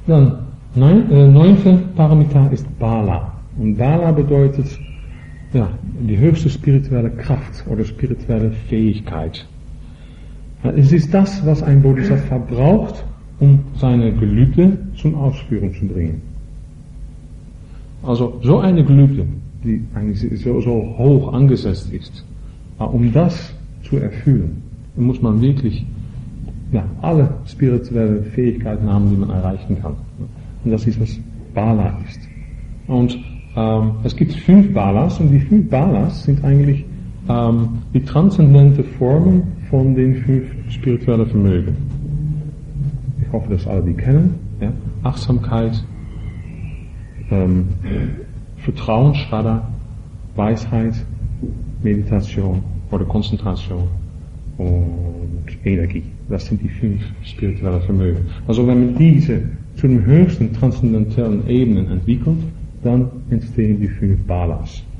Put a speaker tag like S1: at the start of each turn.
S1: Dann, neunte Paramita ist Bala. Und Bala bedeutet, ja, die höchste spirituelle Kraft oder spirituelle Fähigkeit. Es ist das, was ein Bodhisattva braucht, um seine Gelübde zum Ausführen zu bringen. Also so eine Gelübde, die eigentlich so hoch angesetzt ist, um das zu erfüllen, muss man wirklich alle spirituelle Fähigkeiten haben, die man erreichen kann. Und das ist, was Bala ist. Und es gibt 5 Balas, und die 5 Balas sind eigentlich die transzendente Formen von den 5 spirituellen Vermögen. Ich hoffe, dass alle die kennen. Ja? Achtsamkeit, Vertrauen, Shraddha, Weisheit, Meditation oder Konzentration und Energie. Das sind die 5 spirituellen Vermögen. Also wenn man diese zu den höchsten transzendentalen Ebenen entwickelt, dann entstehen die 5 Balas.